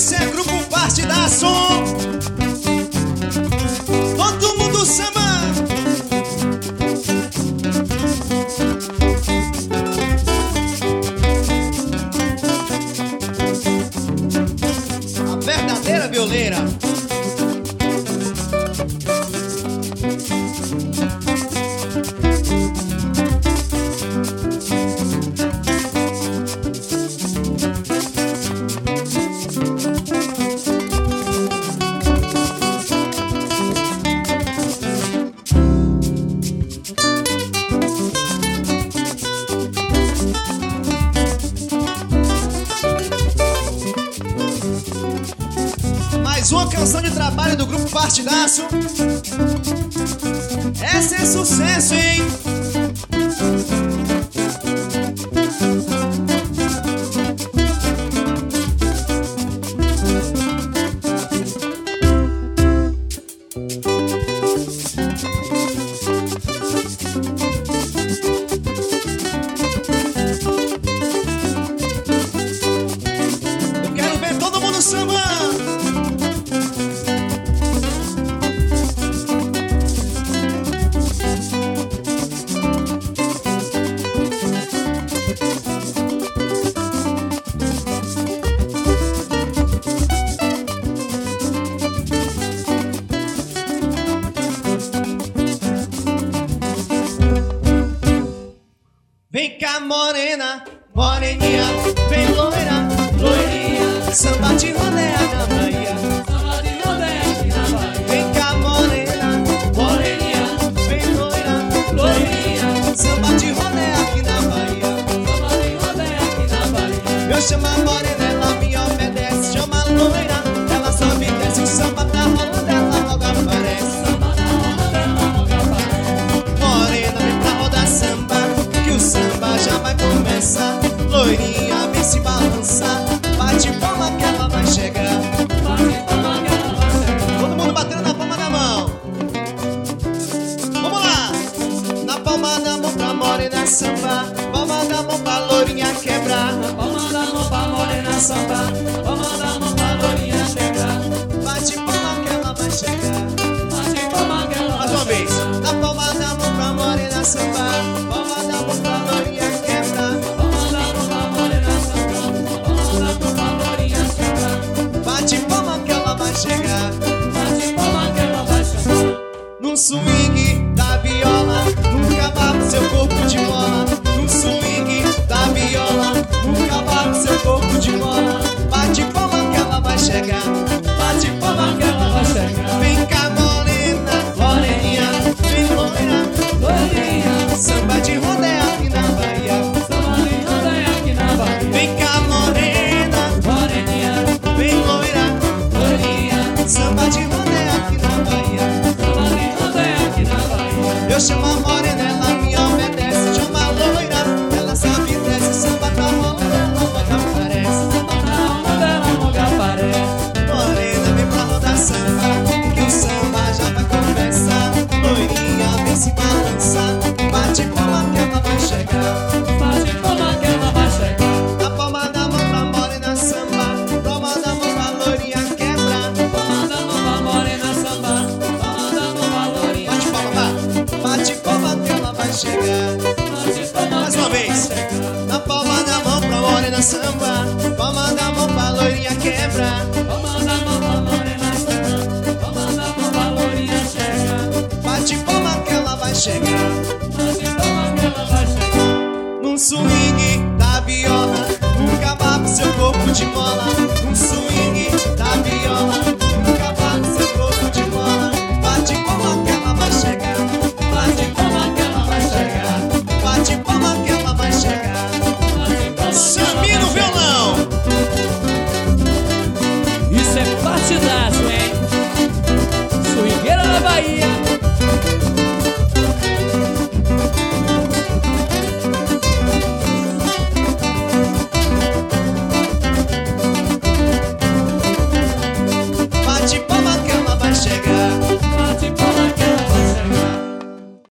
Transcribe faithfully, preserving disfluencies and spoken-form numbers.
Esse é grupo Partidaço. Todo mundo samba. A verdadeira violeira. Mais uma canção de trabalho do grupo Partidaço. Essa é sucesso, hein? Eu quero ver todo mundo samba. Vem cá, morena, moreninha, vem loira, loirinha, samba de rodeia na Bahia, Samba de rodeia aqui na Bahia. vem cá, morena, moreninha, vem loira, Loirinha, samba de rodeia aqui na Bahia. samba de rodeia aqui na Bahia. Eu chamo a morena, ela me obedece, chama a loira, ela sobe e desce, o samba tá rolando, ela logo aparece. Samba da roda dela logo aparece. Morena, vem pra rodar samba, que o samba já vai começar. Loirinha, vem se balançar, bate palma que ela vai chegar. Bate palma que ela vai chegar. Todo mundo batendo na palma da mão. Vamos lá! Na palma da mão pra morena sambar, palma da mão pra loirinha quebrar. Palma da mão pra morena sambar, palma da mão pra loirinha chegar. Bate palma que ela vai chegar. Bate palma que ela Mais vai uma vez. chegar. Na palma da mão pra morena sambar, palma da mão pra loirinha quebrar. Palma da mão pra morena sambar, palma da mão pra loirinha chegar. Bate palma que ela vai chegar. Bate palma que ela vai chegar. Num swing da viola, nunca bate seu corpo de mola. Num swing da viola, nunca bate seu corpo de mola. Bate palma que ela vai chegar. Bate palma que ela vai chegar. Vem cá, morena, moreninha, vem loira, Loirinha, samba de rodeia aqui na Bahia. samba de rodeia aqui na Bahia. Vem cá, morena, Moreninha, vem loira, loirinha, samba de rodeia aqui na Bahia. samba de rodeia aqui na Bahia. Eu chamo a morena, ela me obedece. Chama a loira, ela sabe e desce. Samba tá rolando, ela logo aparece. Samba da roda dela logo aparece. Morena, vem pra rodar samba, que o samba já vai começar. Loirinha, vem se balançar, bate palma que ela vai chegar. Bate palma que ela vai chegar. Na palma da mão pra morena samba, palma da mão pra loirinha quebrar. Palma da mão pra morena sambar, palma da mão pra loirinha Bate palma, vá. Bate palma que ela vai chegar. Bate palma Mais que uma ela vai vez. chegar. Na palma da mão pra morena samba, palma da mão pra loirinha quebrar. Palma da mão pra morena sambar, palma da mão pra loirinha chegar. Bate palma que ela vai chegar. Bate palma que ela vai chegar. Num swing da viola, nunca bate seu corpo de mola. Num swing da viola, nunca bate seu corpo de mola. Bate palma que ela vai chegar. Bate palma que ela vai chegar. Bate palma que ela vai chegar. Bate palma que ela Samir vai no chegar. violão. Isso é Partidaço.